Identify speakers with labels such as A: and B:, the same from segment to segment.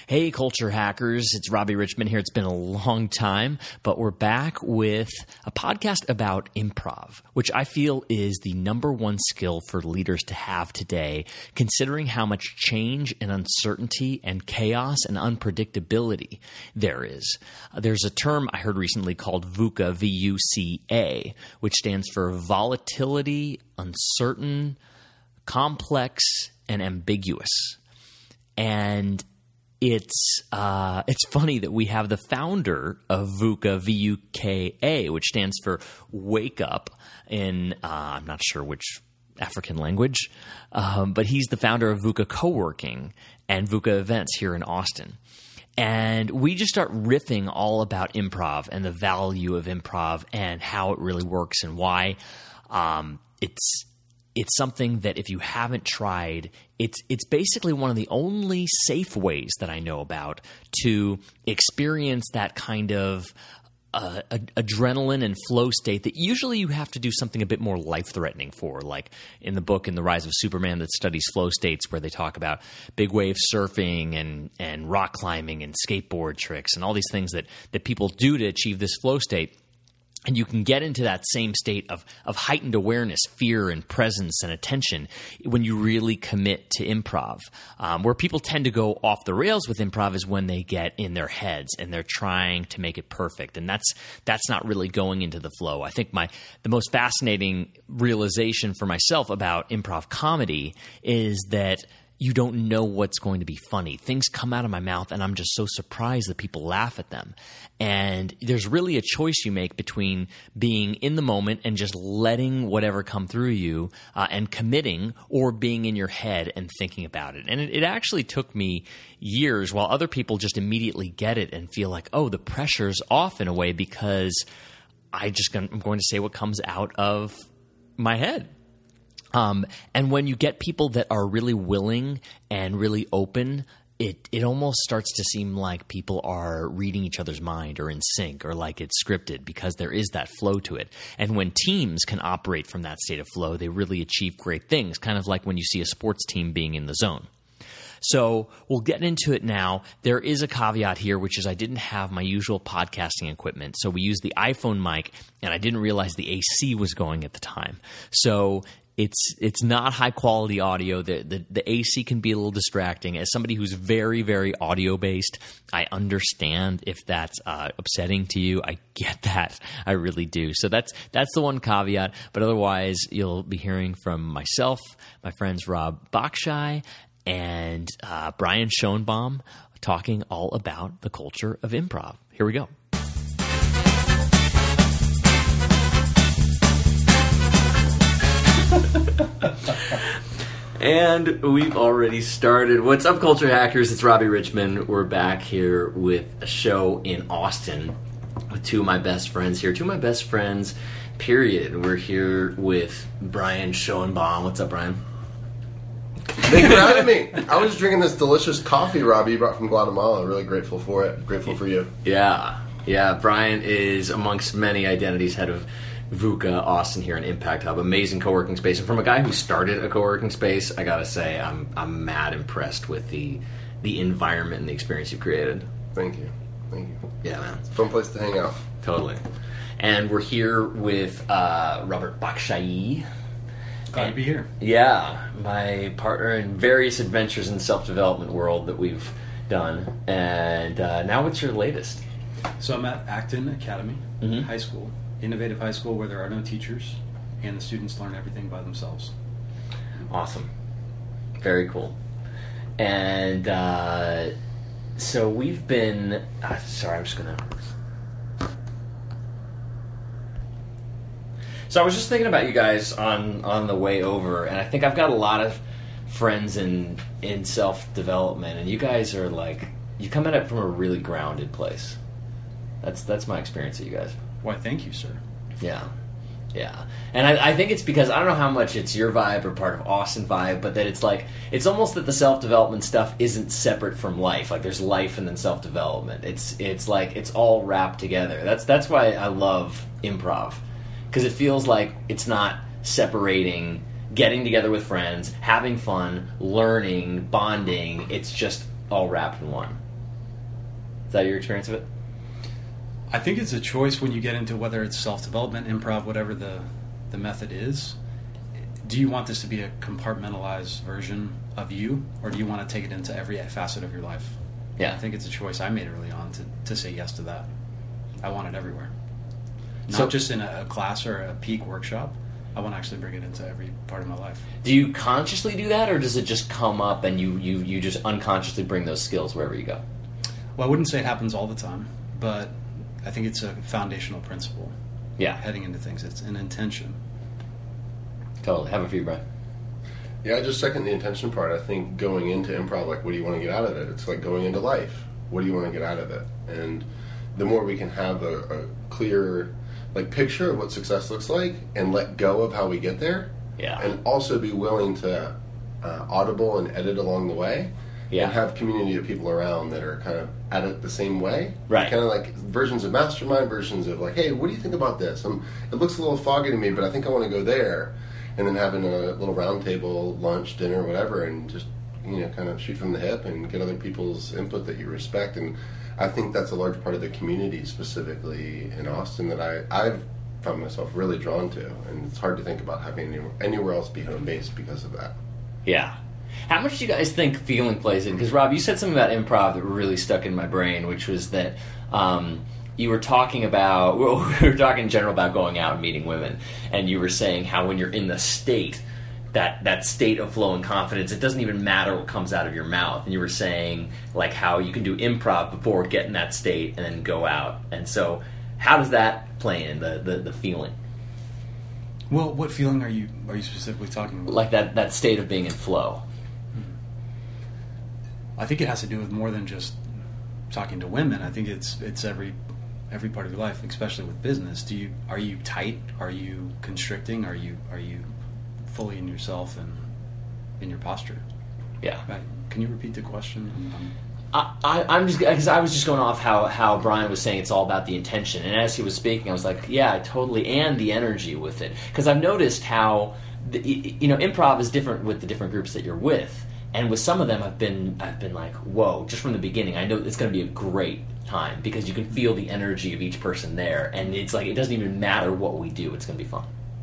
A: Hey, culture hackers. It's Robbie Richmond here. It's been a long time, but we're back with a podcast about improv, which I feel is the number one skill for leaders to have today, considering how much change and uncertainty and chaos and unpredictability there is. There's a term I heard recently called VUCA, V-U-C-A, which stands for volatility, uncertain, complex, and ambiguous. And it's funny that we have the founder of VUCA, V-U-K-A, which stands for wake up in, I'm not sure which African language, but he's the founder of VUCA Co-working and VUCA events here in Austin. And we just start riffing all about improv and the value of improv and how it really works and why it's something that if you haven't tried, it's basically one of the only safe ways that I know about to experience that kind of adrenaline and flow state that usually you have to do something a bit more life-threatening for, like in the book In the Rise of Superman that studies flow states, where they talk about big wave surfing and rock climbing and skateboard tricks and all these things that people do to achieve this flow state. And you can get into that same state of heightened awareness, fear, and presence and attention when you really commit to improv. Where people tend to go off the rails with improv is when they get in their heads and they're trying to make it perfect. And that's not really going into the flow. I think the most fascinating realization for myself about improv comedy is that you don't know what's going to be funny. Things come out of my mouth, and I'm just so surprised that people laugh at them. And there's really a choice you make between being in the moment and just letting whatever come through you and committing, or being in your head and thinking about it. And it actually took me years, while other people just immediately get it and feel like, oh, the pressure's off in a way because I'm going to say what comes out of my head. And when you get people that are really willing and really open, it almost starts to seem like people are reading each other's mind or in sync, or like it's scripted, because there is that flow to it. And when teams can operate from that state of flow, they really achieve great things, kind of like when you see a sports team being in the zone. So we'll get into it now. There is a caveat here, which is I didn't have my usual podcasting equipment. So we used the iPhone mic, and I didn't realize the AC was going at the time. So it's not high quality audio. The AC can be a little distracting. As somebody who's very, very audio based, I understand if that's upsetting to you. I get that. I really do. So that's the one caveat. But otherwise, you'll be hearing from myself, my friends Rob Bakshai, and Brian Schoenbaum talking all about the culture of improv. Here we go. And we've already started. What's up, culture hackers? It's Robbie Richmond. We're back here with a show in Austin with two of my best friends here. Two of my best friends, period. We're here with Brian Schoenbaum. What's up, Brian?
B: Thank you for having me. I was drinking this delicious coffee Robbie brought from Guatemala. Really grateful for it. Grateful for you.
A: Yeah. Brian is, amongst many identities, head of VUCA Austin here in Impact Hub. Amazing co-working space. And from a guy who started a co-working space, I gotta say I'm mad impressed with the environment and the experience you created.
B: Thank you.
A: Yeah, man.
B: It's a fun place to hang out.
A: Totally. And we're here with Robert Bakshai.
C: Glad to be here.
A: Yeah, my partner in various adventures in the self-development world that we've done. And now what's your latest?
C: So I'm at Acton Academy High School. Innovative high school where there are no teachers and the students learn everything by themselves.
A: Awesome. Very cool. And so we've been... sorry, I'm just going to... So I was just thinking about you guys on the way over, and I think I've got a lot of friends in self-development, and you guys are like... You come at it from a really grounded place. That's my experience of you guys.
C: Why, thank you, sir.
A: Yeah. And I think it's because, I don't know how much it's your vibe or part of Austin vibe, but that it's almost that the self-development stuff isn't separate from life. Like, there's life and then self-development. It's like, it's all wrapped together. That's why I love improv. Because it feels like it's not separating, getting together with friends, having fun, learning, bonding. It's just all wrapped in one. Is that your experience of it?
C: I think it's a choice when you get into whether it's self-development, improv, whatever the method is. Do you want this to be a compartmentalized version of you, or do you want to take it into every facet of your life?
A: Yeah.
C: I think it's a choice I made early on to say yes to that. I want it everywhere. Not
A: So-
C: just in a class or a peak workshop. I want to actually bring it into every part of my life.
A: Do you consciously do that, or does it just come up and you just unconsciously bring those skills wherever you go?
C: Well, I wouldn't say it happens all the time, but I think it's a foundational principle.
A: Yeah,
C: Heading into things, it's an intention.
A: totally. Have a few, Brian.
B: Yeah, I just second the intention part. I think going into improv, like, what do you want to get out of it? It's like going into life. What do you want to get out of it? And the more we can have a clear, like, picture of what success looks like and let go of how we get there,
A: Yeah.
B: and also be willing to audible and edit along the way,
A: Yeah.
B: and have community of people around that are kind of at it the same way.
A: Right.
B: Kind of like versions of mastermind, versions of like, hey, what do you think about this? It looks a little foggy to me, but I think I want to go there. And then having a little round table, lunch, dinner, whatever, and just, kind of shoot from the hip and get other people's input that you respect. And I think that's a large part of the community, specifically in Austin, that I've found myself really drawn to. And it's hard to think about having anywhere else be home base because of that.
A: Yeah. How much do you guys think feeling plays in? Because, Rob, you said something about improv that really stuck in my brain, which was that you were talking about, we were talking in general about going out and meeting women, and you were saying how when you're in the state, that state of flow and confidence, it doesn't even matter what comes out of your mouth. And you were saying, like, how you can do improv before getting that state and then go out. And so how does that play in the feeling?
C: Well, what feeling are you specifically talking about?
A: Like that state of being in flow.
C: I think it has to do with more than just talking to women. I think it's every part of your life, especially with business. Are you tight? Are you constricting? Are you fully in yourself and in your posture?
A: Yeah.
C: Right. Can you repeat the question?
A: I'm just, because I was just going off how Brian was saying it's all about the intention, and as he was speaking, I was like, yeah, totally, and the energy with it, because I've noticed how improv is different with the different groups that you're with, and with some of them I've been like, whoa, just from the beginning, I know it's going to be a great time because you can feel the energy of each person there, and it's like it doesn't even matter what we do, it's going to be fun.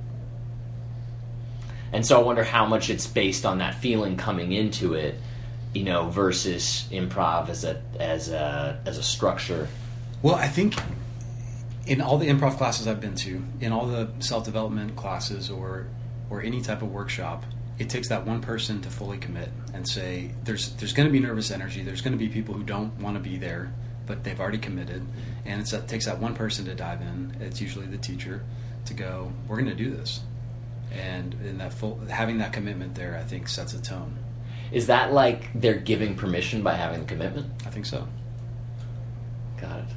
A: And so I wonder how much it's based on that feeling coming into it, versus improv as a structure.
C: Well, I think in all the improv classes I've been to, in all the self-development classes or any type of workshop, it takes that one person to fully commit and say, there's going to be nervous energy, there's going to be people who don't want to be there, but they've already committed, and it takes that one person to dive in. It's usually the teacher to go, we're going to do this. And in that having that commitment there, I think sets a tone.
A: Is that like they're giving permission by having the commitment?
C: I think so.
A: Got it.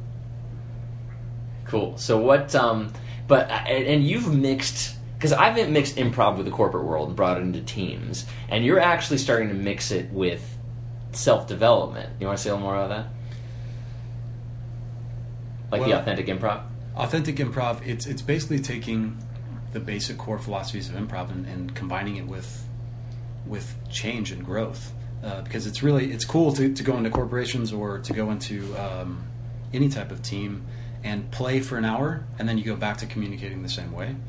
A: Cool. So what? And you've mixed, because I've mixed improv with the corporate world and brought it into teams, and you're actually starting to mix it with self-development. You want to say a little more about that? Like the authentic improv?
C: Authentic improv, it's basically taking the basic core philosophies of improv and combining it with change and growth, because it's cool to go into corporations or to go into any type of team and play for an hour and then you go back to communicating the same way.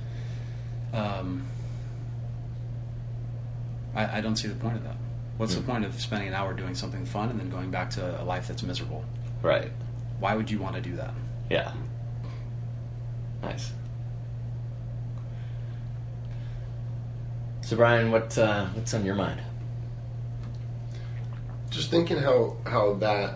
C: I don't see the point of that. What's the point of spending an hour doing something fun and then going back to a life that's miserable?
A: Right.
C: Why would you want to do that?
A: Yeah. Nice. So Brian, what's on your mind?
B: Just thinking how that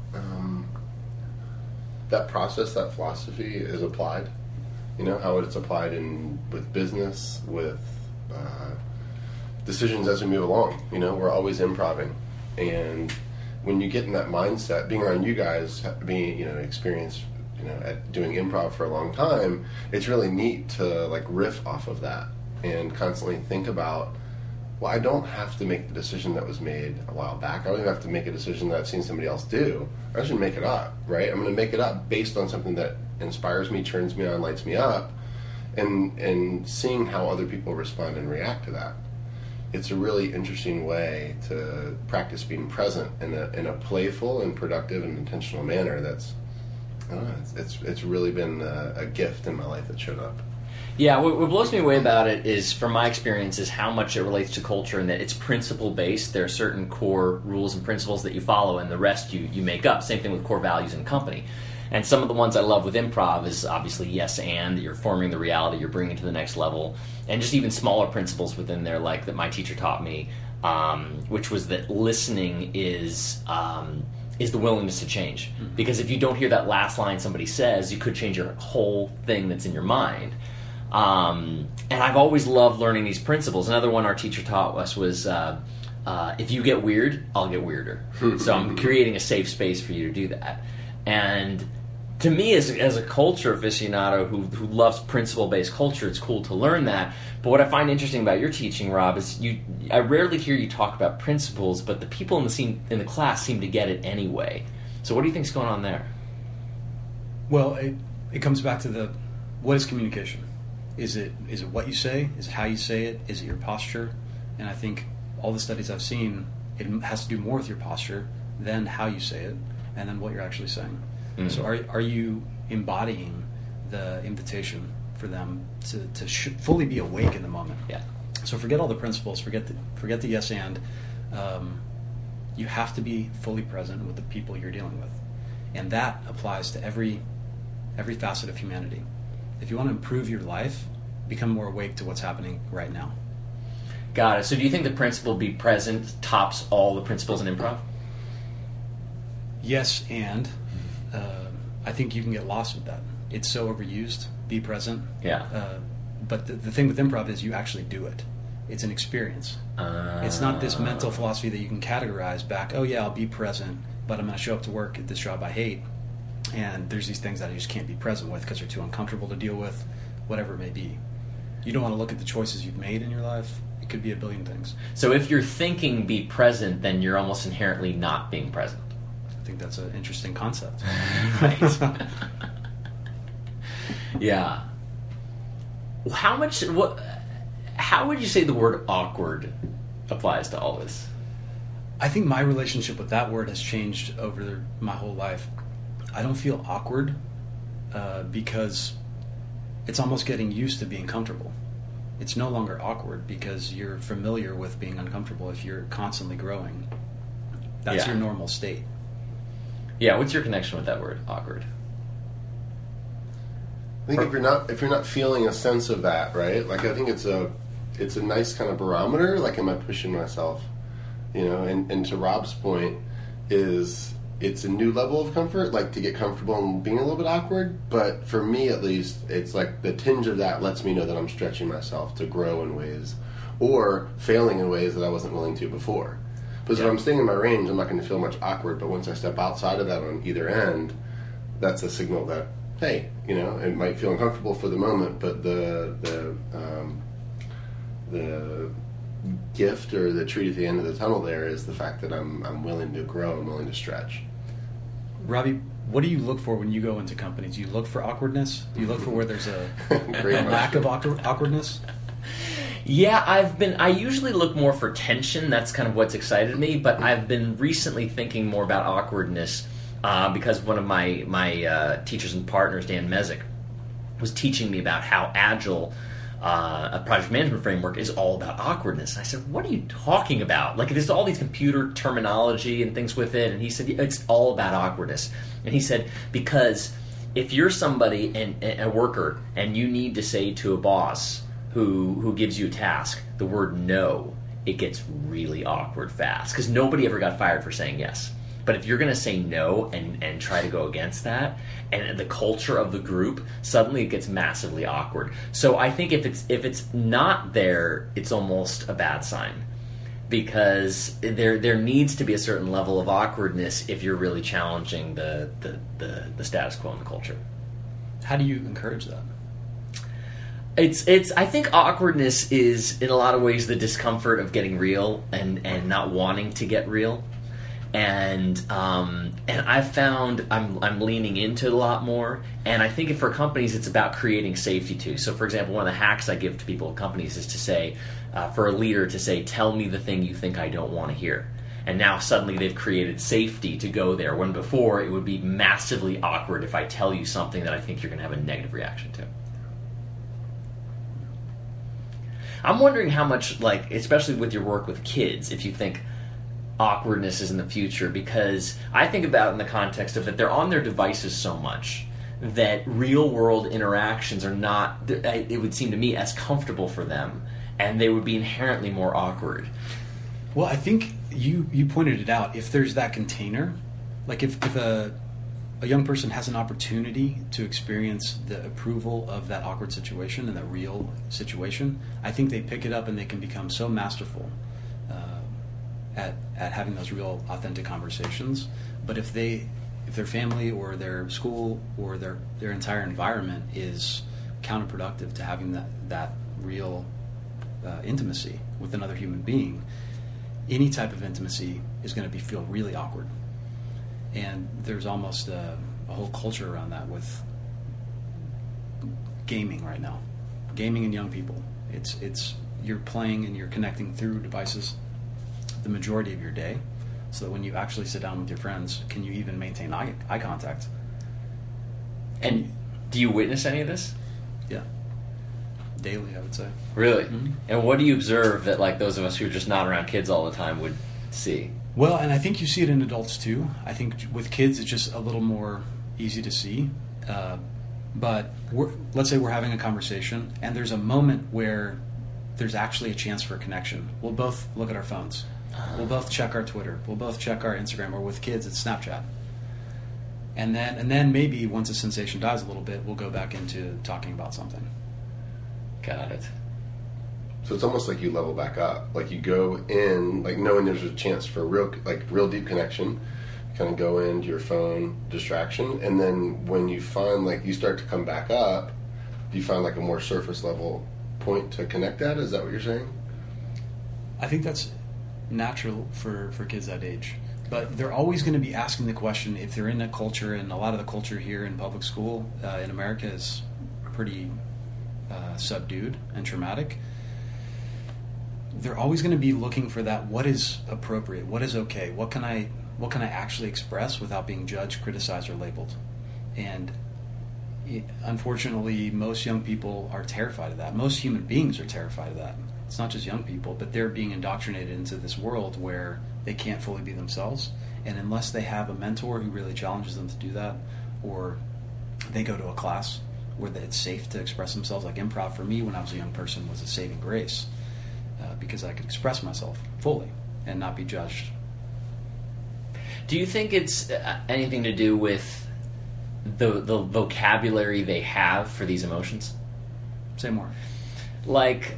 B: that process, that philosophy is applied. How it's applied with business, with decisions as we move along. We're always improving, and when you get in that mindset, being around you guys, being experienced, at doing improv for a long time, it's really neat to like riff off of that and constantly think about, well, I don't have to make the decision that was made a while back. I don't even have to make a decision that I've seen somebody else do. I just make it up, right? I'm going to make it up based on something that inspires me, turns me on, lights me up, and seeing how other people respond and react to that. it's a really interesting way to practice being present in a playful and productive and intentional manner. That's, I don't know, it's really been a gift in my life that showed up.
A: Yeah, what blows me away about it is, from my experience, is how much it relates to culture, and that it's principle-based. There are certain core rules and principles that you follow, and the rest you make up. Same thing with core values in a company. And some of the ones I love with improv is obviously yes and, you're forming the reality, you're bringing it to the next level. And just even smaller principles within there, like that my teacher taught me, which was that listening is the willingness to change. Because if you don't hear that last line somebody says, you could change your whole thing that's in your mind. And I've always loved learning these principles. Another one our teacher taught us was, if you get weird, I'll get weirder. So I'm creating a safe space for you to do that. And to me, as a culture aficionado who loves principle-based culture, it's cool to learn that. But what I find interesting about your teaching, Rob, is I rarely hear you talk about principles, but the people in the class seem to get it anyway. So what do you think's going on there?
C: Well, it comes back to what is communication? Is it what you say? Is it how you say it? Is it your posture? And I think all the studies I've seen, it has to do more with your posture than how you say it, and then what you're actually saying. Mm-hmm. So are you embodying the invitation for them to fully be awake in the moment?
A: Yeah.
C: So forget all the principles, forget the yes and. You have to be fully present with the people you're dealing with. And that applies to every facet of humanity. If you want to improve your life, become more awake to what's happening right now.
A: Got it. So do you think the principle be present tops all the principles in improv?
C: Yes, and I think you can get lost with that. It's so overused. Be present.
A: Yeah.
C: But the thing with improv is you actually do it. It's an experience. It's not this mental philosophy that you can categorize back, oh yeah, I'll be present, but I'm going to show up to work at this job I hate, and there's these things that I just can't be present with because they're too uncomfortable to deal with, whatever it may be. You don't want to look at the choices you've made in your life. It could be a billion things.
A: So if you're thinking be present, then you're almost inherently not being present.
C: I think that's an interesting concept.
A: Right. Yeah. How would you say the word awkward applies to all this?
C: I think my relationship with that word has changed over my whole life. I don't feel awkward because it's almost getting used to being comfortable. It's no longer awkward because you're familiar with being uncomfortable. If you're constantly growing, that's your normal state.
A: Yeah, what's your connection with that word, awkward?
B: I think if you're not feeling a sense of that, right? Like, I think it's a nice kind of barometer. Like, am I pushing myself? You know, and to Rob's point, it's a new level of comfort, like to get comfortable and being a little bit awkward. But for me, at least, it's like the tinge of that lets me know that I'm stretching myself to grow in ways, or failing in ways that I wasn't willing to before. Because if I'm staying in my range, I'm not going to feel much awkward. But once I step outside of that on either end, that's a signal that, hey, you know, it might feel uncomfortable for the moment, but the gift or the treat at the end of the tunnel there is the fact that I'm willing to grow, I'm willing to stretch.
C: Robbie, what do you look for when you go into companies? Do you look for awkwardness? Do you look for where there's a lack of awkwardness?
A: Yeah, I usually look more for tension. That's kind of what's excited me, but I've been recently thinking more about awkwardness because one of my teachers and partners, Dan Mezek, was teaching me about how Agile, a project management framework, is all about awkwardness. And I said, what are you talking about? Like, there's all these computer terminology and things with it. And he said, it's all about awkwardness. And he said, because if you're somebody, and a worker, and you need to say to a boss who gives you a task the word no, it gets really awkward fast. Because nobody ever got fired for saying yes. But if you're going to say no and try to go against that, and the culture of the group, suddenly it gets massively awkward. So I think if it's not there, it's almost a bad sign, because there needs to be a certain level of awkwardness if you're really challenging the status quo in the culture.
C: How do you encourage that?
A: I think awkwardness is in a lot of ways the discomfort of getting real and not wanting to get real. And I've found I'm leaning into it a lot more. And I think for companies, it's about creating safety too. So, for example, one of the hacks I give to people at companies is to say, for a leader to say, tell me the thing you think I don't want to hear. And now suddenly they've created safety to go there, when before it would be massively awkward if I tell you something that I think you're going to have a negative reaction to. I'm wondering how much, like, especially with your work with kids, if you think awkwardness is in the future, because I think about it in the context of that they're on their devices so much that real-world interactions are not, it would seem to me, as comfortable for them, and they would be inherently more awkward.
C: Well, I think you pointed it out. If there's that container, like if a young person has an opportunity to experience the approval of that awkward situation and the real situation, I think they pick it up and they can become so masterful at having those real, authentic conversations. But if their family or their school or their entire environment is counterproductive to having that real intimacy with another human being, any type of intimacy is going to feel really awkward. And there's almost a whole culture around that with gaming right now. Gaming and young people. It's you're playing and you're connecting through devices the majority of your day, so that when you actually sit down with your friends, can you even maintain eye contact?
A: And do you witness any of this?
C: Yeah. Daily, I would say.
A: Really?
C: Mm-hmm.
A: And what do you observe that, like, those of us who are just not around kids all the time would see?
C: Well, and I think you see it in adults too. I think with kids it's just a little more easy to see. But let's say we're having a conversation and there's a moment where there's actually a chance for a connection. We'll both look at our phones. We'll both check our Twitter. We'll both check our Instagram, or with kids it's Snapchat. And then maybe once the sensation dies a little bit, we'll go back into talking about something.
A: Got it.
B: So it's almost like you level back up. Like you go in, like knowing there's a chance for real deep connection. You kind of go into your phone distraction, and then when you find, like, you start to come back up, do you find like a more surface level point to connect at? Is that what you're saying?
C: I think that's natural for kids that age. But they're always going to be asking the question, if they're in a culture, and a lot of the culture here in public school in America is pretty subdued and traumatic. They're always going to be looking for that, what is appropriate, what is okay, what can I actually express without being judged, criticized, or labeled. And unfortunately, most young people are terrified of that. Most human beings are terrified of that. It's not just young people, but they're being indoctrinated into this world where they can't fully be themselves. And unless they have a mentor who really challenges them to do that, or they go to a class where it's safe to express themselves, like improv for me when I was a young person was a saving grace, because I could express myself fully and not be judged.
A: Do you think it's anything to do with the vocabulary they have for these emotions?
C: Say more.
A: Like,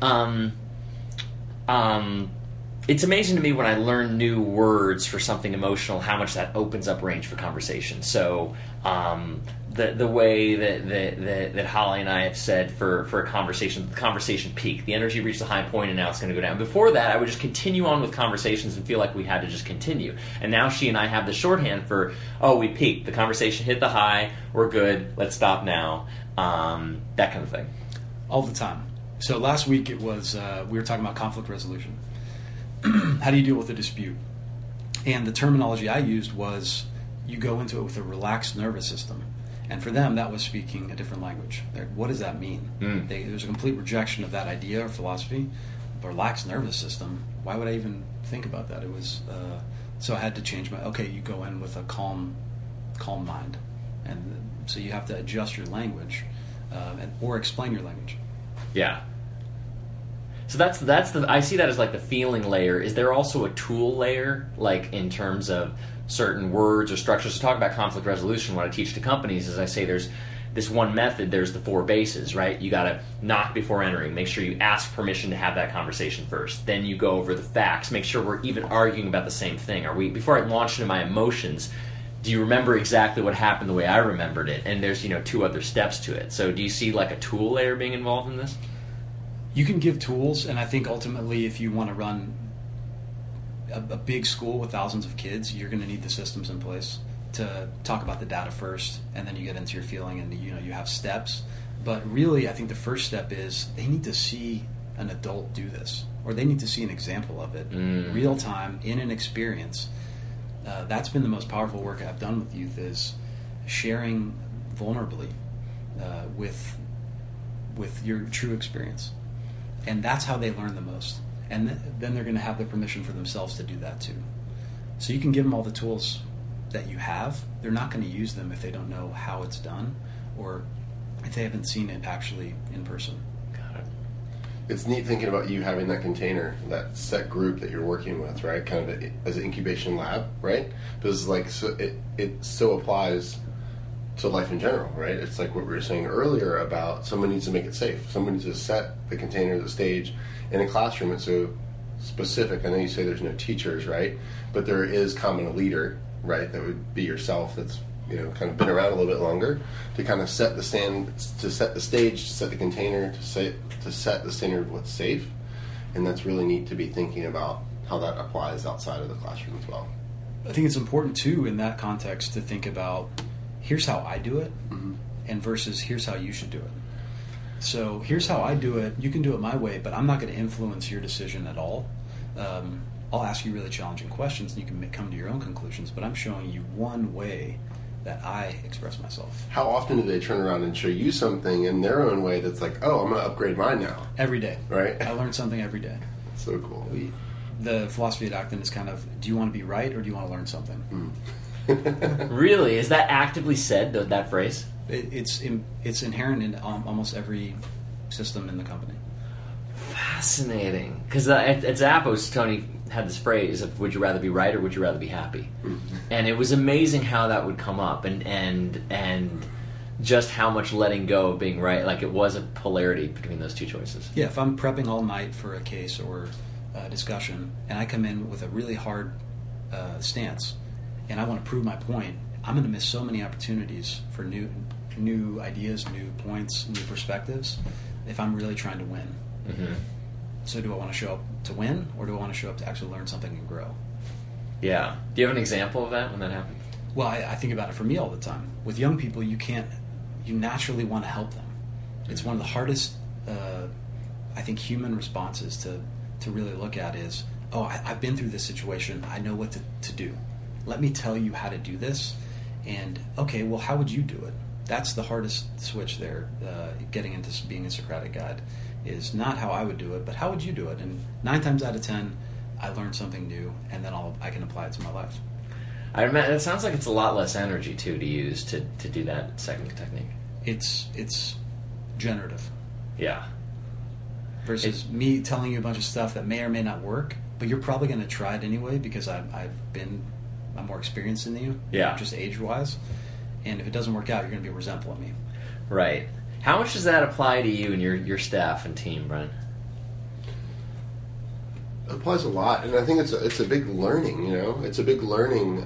A: it's amazing to me when I learn new words for something emotional, how much that opens up range for conversation. So the way that Holly and I have said for a conversation, the conversation peaked. The energy reached a high point and now it's going to go down. Before that, I would just continue on with conversations and feel like we had to just continue. And now she and I have the shorthand for, oh, we peaked. The conversation hit the high. We're good. Let's stop now. That kind of thing.
C: All the time. So last week it was, we were talking about conflict resolution. How do you deal with a dispute? And the terminology I used was, you go into it with a relaxed nervous system. And for them, that was speaking a different language. What does that mean? There's a complete rejection of that idea or philosophy. A relaxed nervous system, why would I even think about that? It was so I had to change you go in with a calm mind. And so you have to adjust your language or explain your language.
A: Yeah. So that's the I see that as like the feeling layer. Is there also a tool layer, like in terms of certain words or structures? To talk about conflict resolution, what I teach to companies is I say there's this one method, there's the 4 bases, right? You got to knock before entering. Make sure you ask permission to have that conversation first. Then you go over the facts. Make sure we're even arguing about the same thing. Before I launch into my emotions, do you remember exactly what happened the way I remembered it? And there's 2 other steps to it. So do you see like a tool layer being involved in this?
C: You can give tools, and I think ultimately if you want to run a big school with thousands of kids, you're going to need the systems in place to talk about the data first, and then you get into your feeling, and you have steps. But really, I think the first step is they need to see an adult do this. or they need to see an example of it, real time, in an experience. That's been the most powerful work I've done with youth, is sharing vulnerably with your true experience. And that's how they learn the most. And then they're going to have the permission for themselves to do that too. So you can give them all the tools that you have. They're not going to use them if they don't know how it's done, or if they haven't seen it actually in person.
A: Got it.
B: It's neat thinking about you having that container, that set group that you're working with, right? Kind of as an incubation lab, right? Because like it so applies to life in general, right? It's like what we were saying earlier about someone needs to make it safe. Someone needs to set the container, the stage. In a classroom, it's so specific. I know you say there's no teachers, right? But there is common a leader, right? That would be yourself. That's kind of been around a little bit longer to kind of set the stage, to set the container, to set the standard of what's safe. And that's really neat to be thinking about how that applies outside of the classroom as well.
C: I think it's important too in that context to think about, here's how I do it, and versus here's how you should do it. So here's how I do it. You can do it my way, but I'm not going to influence your decision at all. I'll ask you really challenging questions, and you can come to your own conclusions, but I'm showing you one way that I express myself.
B: How often do they turn around and show you something in their own way that's like, oh, I'm going to upgrade mine now?
C: Every day.
B: Right?
C: I learn something every day.
B: So cool.
C: The philosophy at Acton is kind of, do you want to be right or do you want to learn something?
A: Really? Is that actively said, that phrase?
C: It's inherent in almost every system in the company.
A: Fascinating. Because at Zappos, Tony had this phrase of, would you rather be right or would you rather be happy? And it was amazing how that would come up, and just how much letting go of being right. Like, it was a polarity between those two choices.
C: Yeah, if I'm prepping all night for a case or a discussion, and I come in with a really hard stance, and I want to prove my point, I'm going to miss so many opportunities for new ideas, new points, new perspectives, if I'm really trying to win.
A: Mm-hmm.
C: So do I want to show up to win, or do I want to show up to actually learn something and grow?
A: Yeah. Do you have an example of that when that happened?
C: Well, I think about it for me all the time. With young people, you naturally want to help them. It's one of the hardest, I think, human responses to really look at is, oh, I've been through this situation. I know what to do. Let me tell you how to do this. And, okay, well, how would you do it? That's the hardest switch there, getting into being a Socratic guide, is not how I would do it, but how would you do it? And 9 times out of 10, I learn something new, and then I can apply it to my life.
A: I imagine, it sounds like it's a lot less energy, too, to use to do that second technique.
C: It's generative.
A: Yeah.
C: Versus me telling you a bunch of stuff that may or may not work, but you're probably going to try it anyway because I'm more experienced than you, just age-wise. And if it doesn't work out, you're going to be resentful of me.
A: Right. How much does that apply to you and your staff and team, Brent?
B: It applies a lot, and I think it's a big learning. It's a big learning,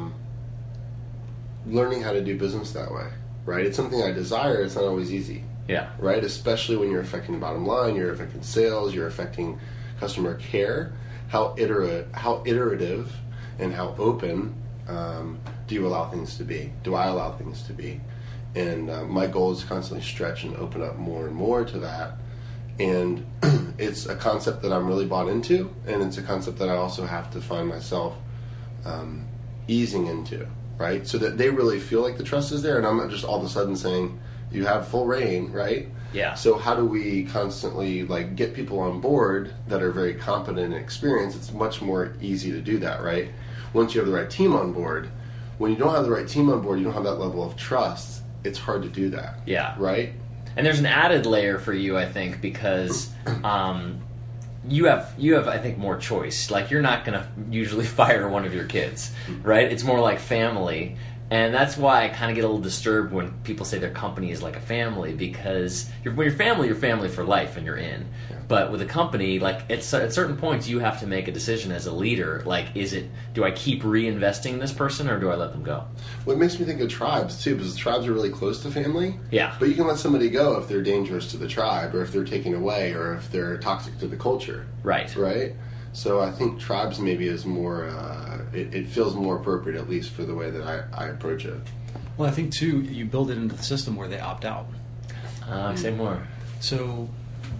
B: learning how to do business that way. Right? It's something I desire. It's not always easy.
A: Yeah.
B: Right? Especially when you're affecting the bottom line, you're affecting sales, you're affecting customer care. How iterative and how open do you allow things to be? Do I allow things to be? And my goal is to constantly stretch and open up more and more to that. And it's a concept that I'm really bought into, and it's a concept that I also have to find myself easing into, right? So that they really feel like the trust is there, and I'm not just all of a sudden saying, you have full reign, right?
A: Yeah.
B: So how do we constantly get people on board that are very competent and experienced? It's much more easy to do that, right? Once you have the right team on board. When you don't have the right team on board, you don't have that level of trust, it's hard to do that.
A: Yeah.
B: Right?
A: And there's an added layer for you, I think, because you have I think, more choice. Like, you're not going to usually fire one of your kids, right? It's more like family. And that's why I kind of get a little disturbed when people say their company is like a family, because when you're family for life and you're in. Yeah. But with a company, at certain points, you have to make a decision as a leader. Do I keep reinvesting in this person or do I let them go?
B: Well, it makes me think of tribes, too, because tribes are really close to family.
A: Yeah.
B: But you can let somebody go if they're dangerous to the tribe, or if they're taken away, or if they're toxic to the culture.
A: Right.
B: Right? So I think tribes maybe is more, it feels more appropriate, at least for the way that I approach it.
C: Well, I think, too, you build it into the system where they opt out.
A: Say more.
C: So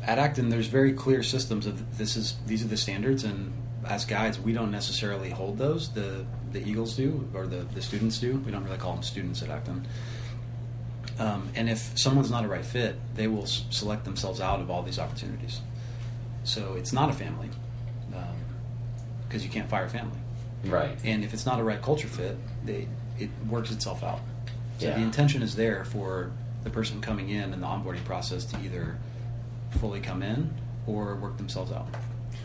C: at Acton, there's very clear systems of these are the standards, and as guides, we don't necessarily hold those. The Eagles do, or the students do. We don't really call them students at Acton. And if someone's not a right fit, they will select themselves out of all these opportunities. So it's not a family, because you can't fire a family.
A: Right.
C: And if it's not a right culture fit, it works itself out. So
A: Yeah.
C: the intention is there for the person coming in the onboarding process to either fully come in or work themselves out.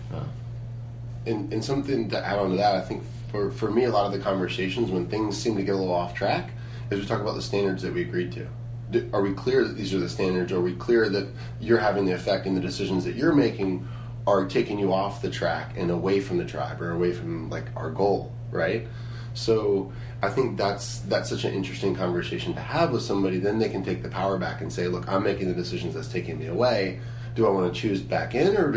B: And something to add on to that, I think for me, a lot of the conversations when things seem to get a little off track is we talk about the standards that we agreed to. Are we clear that these are the standards? Are we clear that you're having the effect and the decisions that you're making are taking you off the track and away from the tribe or away from like our goal, right? So I think that's such an interesting conversation to have with somebody. Then they can take the power back and say, look, I'm making the decisions that's taking me away. Do I want to choose back in, or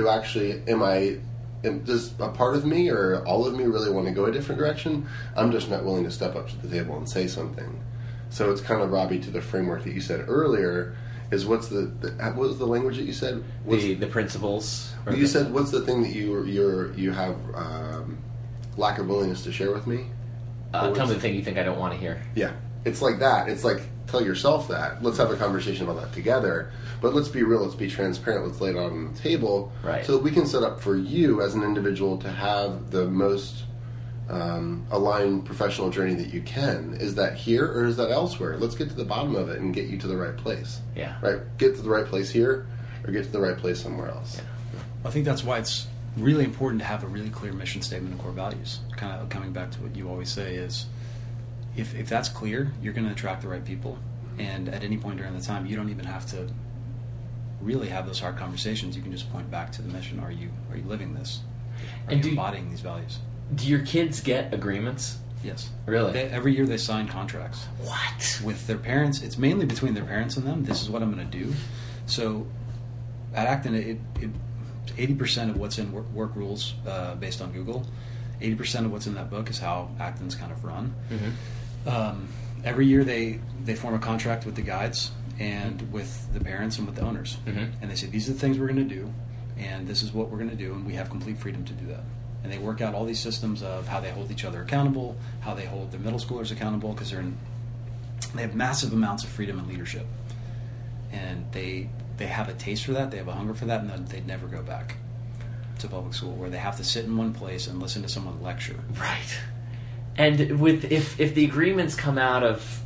B: does a part of me or all of me really want to go a different direction? I'm just not willing to step up to the table and say something. So it's kind of, Robbie, to the framework that you said earlier, is what was the language that you said?
A: The principles.
B: You said, what's the thing that you have lack of willingness to share with me?
A: Tell me the thing you think I don't want to hear.
B: Yeah. It's like that. It's like, tell yourself that. Let's have a conversation about that together. But let's be real. Let's be transparent. Let's lay it out on the table.
A: Right.
B: So that we can set up for you as an individual to have the most aligned professional journey that you can. Is that here or is that elsewhere? Let's get to the bottom of it and get you to the right place.
A: Yeah.
B: Right? Get to the right place here or get to the right place somewhere else.
A: Yeah.
C: I think that's why it's really important to have a really clear mission statement and core values. Kind of coming back to what you always say is, if that's clear, you're going to attract the right people. And at any point during the time, you don't even have to really have those hard conversations. You can just point back to the mission. Are you living this? Are you embodying these values?
A: Do your kids get agreements?
C: Yes.
A: Really?
C: Every year they sign contracts.
A: What?
C: With their parents. It's mainly between their parents and them. This is what I'm going to do. So at Acton, 80% of what's in work rules based on Google, 80% of what's in that book is how Acton's kind of run. Mm-hmm. Every year they form a contract with the guides and with the parents and with the owners. Mm-hmm. And they say, these are the things we're going to do, and this is what we're going to do, and we have complete freedom to do that. And they work out all these systems of how they hold each other accountable, how they hold their middle schoolers accountable, because they have massive amounts of freedom and leadership. And they have a taste for that, they have a hunger for that, and they'd never go back to public school where they have to sit in one place and listen to someone lecture.
A: Right. And if the agreements come out of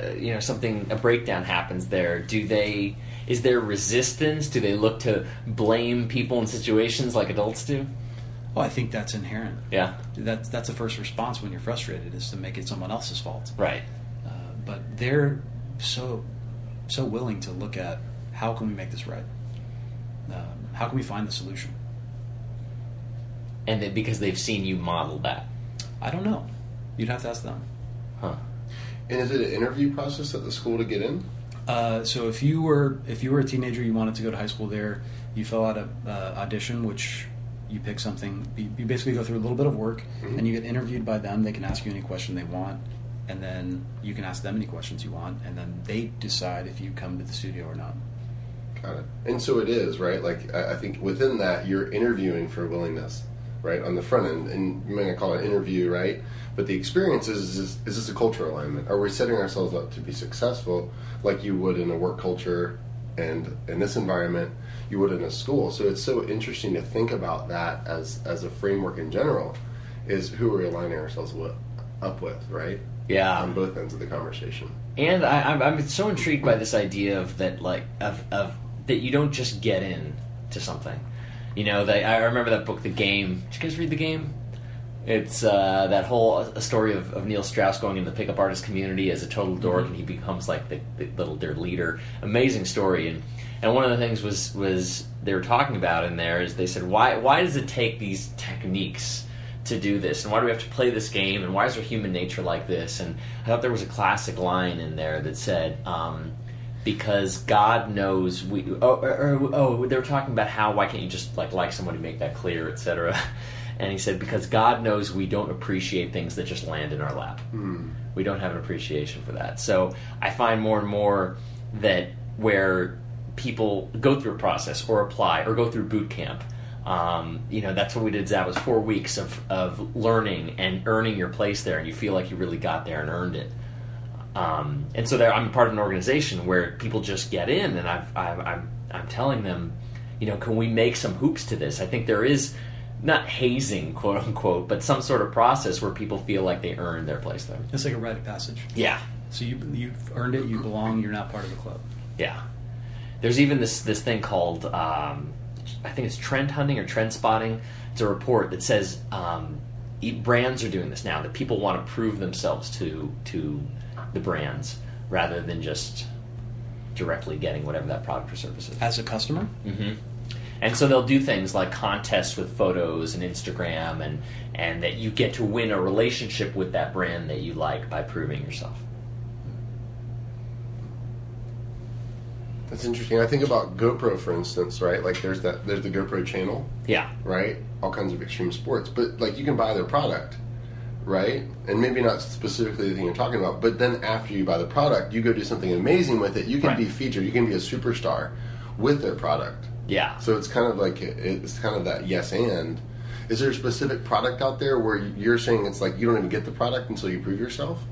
A: a breakdown happens there, is there resistance? Do they look to blame people in situations like adults do?
C: Well, I think that's inherent.
A: Yeah.
C: That's the first response when you're frustrated, is to make it someone else's fault.
A: Right.
C: But they're so willing to look at, how can we make this right? How can we find the solution?
A: And because they've seen you model that.
C: I don't know. You'd have to ask them.
A: Huh.
B: And is it an interview process at the school to get in?
C: So if you were a teenager, you wanted to go to high school there, you fill out an audition, which you pick something. You basically go through a little bit of work, mm-hmm. and you get interviewed by them. They can ask you any question they want, and then you can ask them any questions you want, and then they decide if you come to the studio or not.
B: Got it. And so it is, right? Like, I think within that, you're interviewing for willingness, right, on the front end. And you might not call it an interview, right? But the experience is this a cultural alignment? Are we setting ourselves up to be successful like you would in a work culture and in this environment you would in a school? So it's so interesting to think about that as a framework in general, is who are we aligning ourselves up with, right?
A: Yeah.
B: On both ends of the conversation. And
A: I'm so intrigued by this idea of that, like, of that you don't just get in to something. I remember that book, The Game. Did you guys read The Game? It's that whole a story of Neil Strauss going into the pickup artist community as a total dork, and he becomes like their leader. Amazing story. And one of the things was they were talking about in there is they said, why does it take these techniques to do this, and why do we have to play this game, and why is there human nature like this? And I thought there was a classic line in there that said, because God knows we. They were talking about why can't you just like somebody, make that clear, etc. And he said, because God knows we don't appreciate things that just land in our lap. We don't have an appreciation for that. So I find more and more that where people go through a process or apply or go through boot camp. That's what we did. That was 4 weeks of learning and earning your place there, and you feel like you really got there and earned it. And so I'm part of an organization where people just get in, and I'm telling them, can we make some hoops to this? I think there is not hazing, quote unquote, but some sort of process where people feel like they earned their place there.
C: It's like a rite of passage.
A: Yeah.
C: So you've earned it. You belong. You're not part of the club.
A: Yeah. There's even this thing called I think it's trend hunting or trend spotting. It's a report that says brands are doing this now, that people want to prove themselves to the brands rather than just directly getting whatever that product or service is.
C: As a customer?
A: Mm-hmm. And so they'll do things like contests with photos and Instagram, and that you get to win a relationship with that brand that you like by proving yourself.
B: That's interesting. I think about GoPro, for instance, right? Like there's the GoPro channel.
A: Yeah.
B: Right? All kinds of extreme sports. But like you can buy their product, right? And maybe not specifically the thing you're talking about, but then after you buy the product, you go do something amazing with it. You can be featured. You can be a superstar with their product.
A: Yeah.
B: So it's kind of like, it's kind of that yes and. Is there a specific product out there where you're saying it's like you don't even get the product until you prove yourself?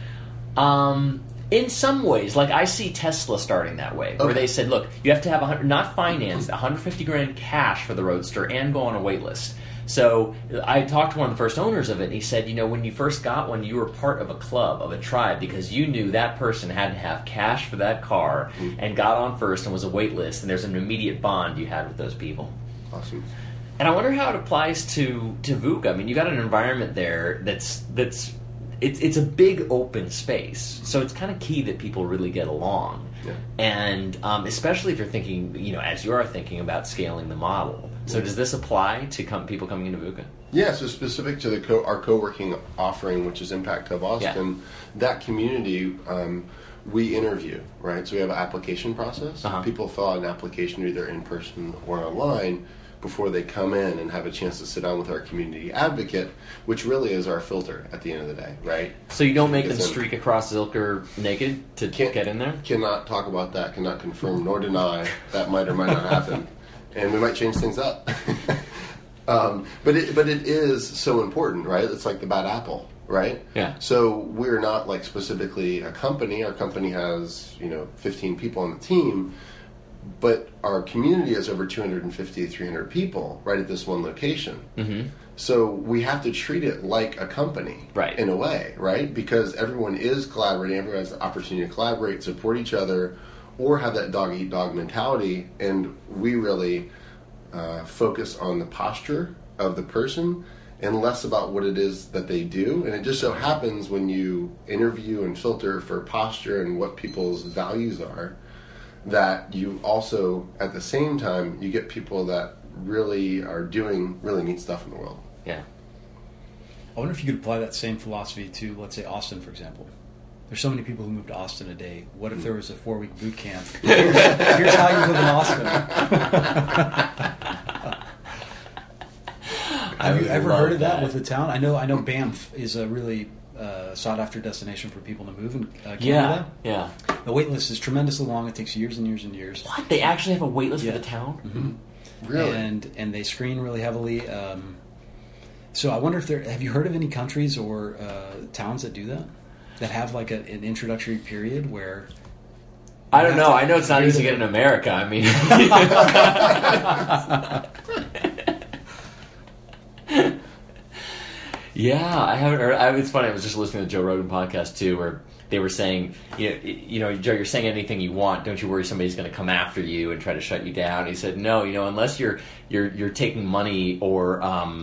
A: In some ways, like I see Tesla starting that way, where they said, look, you have to have not financed, $150,000 cash for the Roadster and go on a wait list. So I talked to one of the first owners of it, and he said, when you first got one, you were part of a club, of a tribe, because you knew that person had to have cash for that car and got on first and was a wait list, and there's an immediate bond you had with those people.
B: Awesome.
A: And I wonder how it applies to VUCA. I mean, you got an environment there that's it's a big open space, so it's kind of key that people really get along. Yeah. And especially if you're thinking, as you are thinking about scaling the model. So does this apply to people coming into VUCA?
B: Yeah, so specific to our co-working offering, which is Impact Hub Austin, that community, we interview, right? So we have an application process. People fill out an application either in person or online before they come in and have a chance to sit down with our community advocate, which really is our filter at the end of the day, right?
A: So you don't make them streak across Zilker naked to get in there?
B: Cannot talk about that, cannot confirm nor deny that might or might not happen. And we might change things up. But it is so important, right? It's like the bad apple, right?
A: Yeah.
B: So we're not like specifically a company. Our company has, 15 people on the team. But our community has over 250, 300 people right at this one location. Mm-hmm. So we have to treat it like a company,
A: right,
B: in a way, right? Because everyone is collaborating. Everyone has the opportunity to collaborate, support each other, or have that dog-eat-dog mentality. And we really focus on the posture of the person and less about what it is that they do. And it just so happens when you interview and filter for posture and what people's values are, that you also, at the same time, you get people that really are doing really neat stuff in the world.
A: Yeah.
C: I wonder if you could apply that same philosophy to, let's say, Austin, for example. There's so many people who move to Austin a day. What if there was a 4-week boot camp? Here's how you live in Austin. Have you ever heard of that with the town? I know Banff is a really sought-after destination for people to move in Canada.
A: Yeah.
C: The wait list is tremendously long. It takes years and years and years.
A: What? They actually have a wait list for the town?
C: Mm-hmm. Really? And they screen really heavily. So I wonder if have you heard of any countries or towns that do that? That have like an introductory period where...
A: I don't know. I know it's not easy to get in America. I mean... Yeah, I haven't heard. It's funny. I was just listening to the Joe Rogan podcast too, where they were saying, Joe, you're saying anything you want. Don't you worry somebody's going to come after you and try to shut you down. And he said, no, unless you're taking money or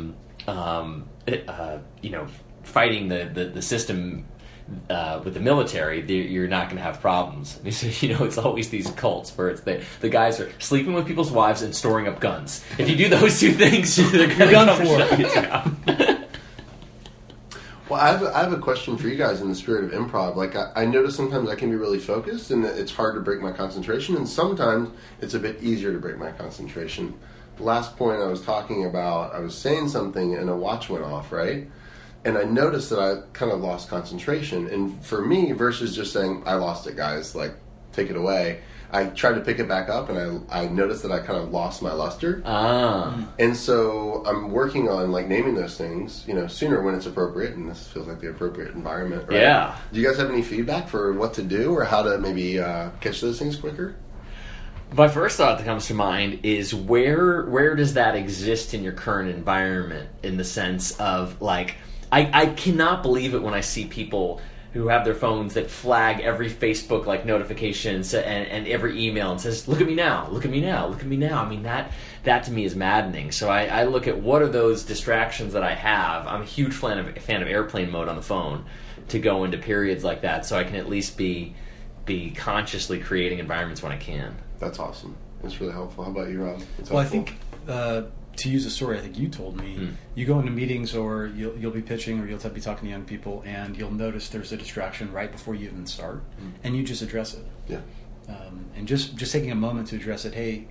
A: fighting the system with the military, you're not going to have problems. And he said, it's always these cults where it's the guys are sleeping with people's wives and storing up guns. If you do those two things, they're going to come shut you down.
B: Well, I have a question for you guys in the spirit of improv. Like, I notice sometimes I can be really focused and it's hard to break my concentration, and sometimes it's a bit easier to break my concentration. The last point I was talking about, I was saying something and a watch went off, right? And I noticed that I kind of lost concentration. And for me, versus just saying, I lost it, guys, like, take it away. I tried to pick it back up, and I noticed that I kind of lost my luster. And so I'm working on like naming those things, sooner when it's appropriate, and this feels like the appropriate environment, right?
A: Yeah.
B: Do you guys have any feedback for what to do or how to maybe catch those things quicker?
A: My first thought that comes to mind is where does that exist in your current environment, in the sense of, like, I cannot believe it when I see people who have their phones that flag every Facebook like notification and every email and says, look at me now, look at me now, look at me now. I mean, that to me is maddening. So I look at what are those distractions that I have. I'm a huge fan of airplane mode on the phone to go into periods like that, so I can at least be consciously creating environments when I can.
B: That's awesome. That's really helpful. How about you, Rob?
C: Well, I think to use a story I think you told me, you go into meetings or you'll be pitching or you'll be talking to young people, and you'll notice there's a distraction right before you even start, and you just address it.
B: Yeah.
C: And just taking a moment to address it. Hey,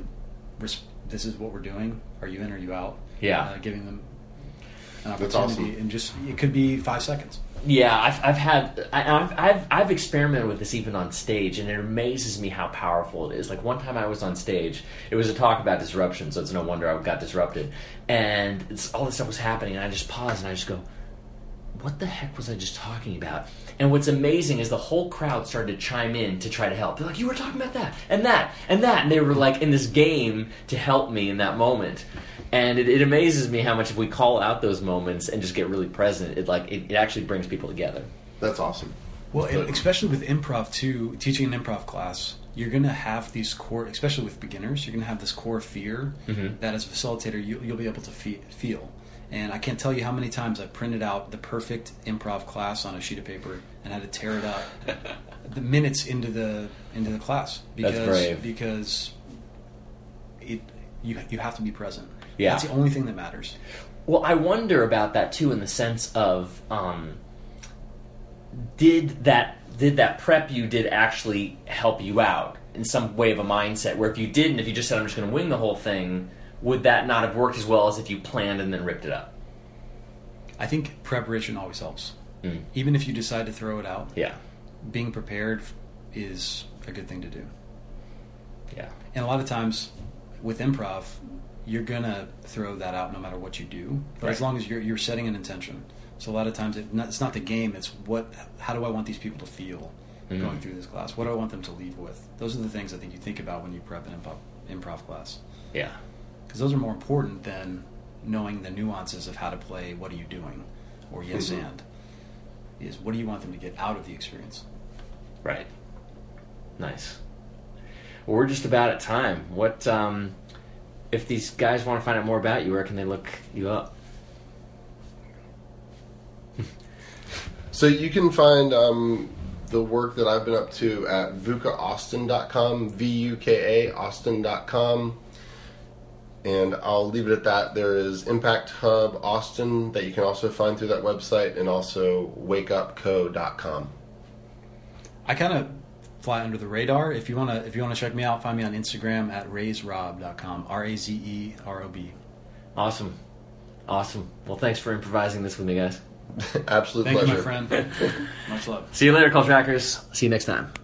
C: this is what we're doing. Are you in? Are you out?
A: Yeah.
C: Giving them an opportunity,
B: That's awesome.
C: And just it could be 5 seconds.
A: Yeah, I've experimented with this even on stage, and it amazes me how powerful it is. Like, one time I was on stage, it was a talk about disruption, so it's no wonder I got disrupted. And all this stuff was happening, and I just paused and I just go, what the heck was I just talking about? And what's amazing is the whole crowd started to chime in to try to help. They're like, you were talking about that, and that, and that. And they were like in this game to help me in that moment. And it amazes me how much if we call out those moments and just get really present, it actually brings people together.
B: That's awesome.
C: Well, especially with improv too, teaching an improv class, you're going to have these core, especially with beginners, you're going to have this core fear that as a facilitator you'll be able to feel. And I can't tell you how many times I've printed out the perfect improv class on a sheet of paper and had to tear it up the minutes into the class because
A: That's brave.
C: Because you have to be present.
A: Yeah.
C: That's the only thing that matters.
A: Well, I wonder about that too, in the sense of did that prep you did actually help you out in some way of a mindset? Where if you didn't, if you just said I'm just going to wing the whole thing, would that not have worked as well as if you planned and then ripped it up?
C: I think preparation always helps. Even if you decide to throw it out, being prepared is a good thing to do. Yeah. And a lot of times with improv, you're going to throw that out no matter what you do, but as long as you're setting an intention. So a lot of times it's not the game, it's how do I want these people to feel going through this class? What do I want them to leave with? Those are the things I think you think about when you prep an improv class. Yeah. Because those are more important than knowing the nuances of how to play what are you doing or yes and. Is what do you want them to get out of the experience? Right. Nice. Well, we're just about at time. What if these guys want to find out more about you, where can they look you up?
B: So you can find the work that I've been up to at VUCAAustin.com, VUKA Austin.com. And I'll leave it at that. There is Impact Hub Austin that you can also find through that website, and also wakeupco.com. I kind of fly under the radar. If you want to check me out, find me on Instagram at razerob.com, RAZEROB.
A: Awesome. Well, thanks for improvising this with me, guys.
B: Absolute pleasure.
C: Thank you, my friend. Much love.
A: See you later, Culture Hackers. See you next time.